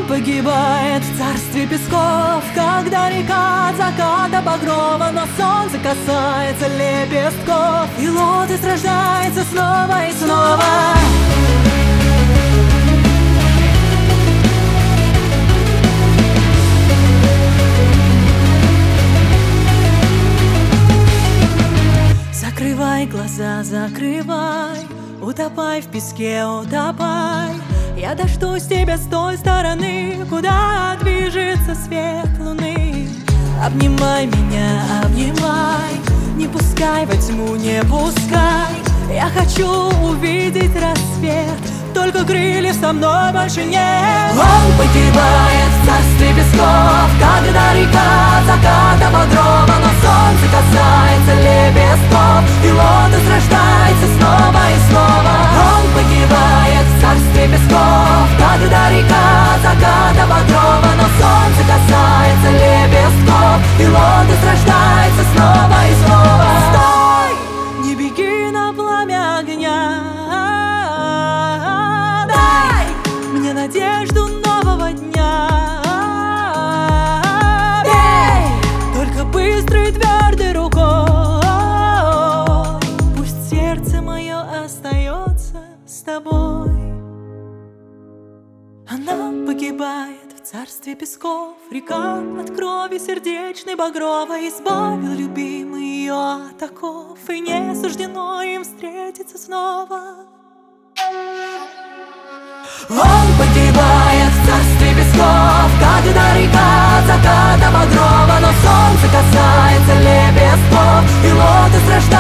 погибает в царстве песков, когда река от заката багрова, но солнце касается лепестков, и лотос рождается снова и снова. Закрывай глаза, закрывай, утопай в песке, утопай. Я дождусь тебя с той стороны, куда движется свет луны. Обнимай меня, обнимай, не пускай во тьму, не пускай. Я хочу увидеть рассвет, только крыльев со мной больше нет. Он погибает в царстве песков, когда река от заката багрова, но солнце касается лепестков, и лотос рождается снова и снова. Он погибает в царстве песков, когда река от заката багрова, но солнце касается лепестков, и лотос рождается снова и снова. Стой! Не беги на пламя огня, мне надежду нового дня. Бей! Только быстрой твердой рукой, пусть сердце мое остается с тобой. Она погибает в царстве песков, река от крови сердечной багровой. Избавил любимый ее от оков, и не суждено им встретиться снова. Он погибает в царстве песков, когда река от заката багрова, но солнце касается лепестков, и лотос рождается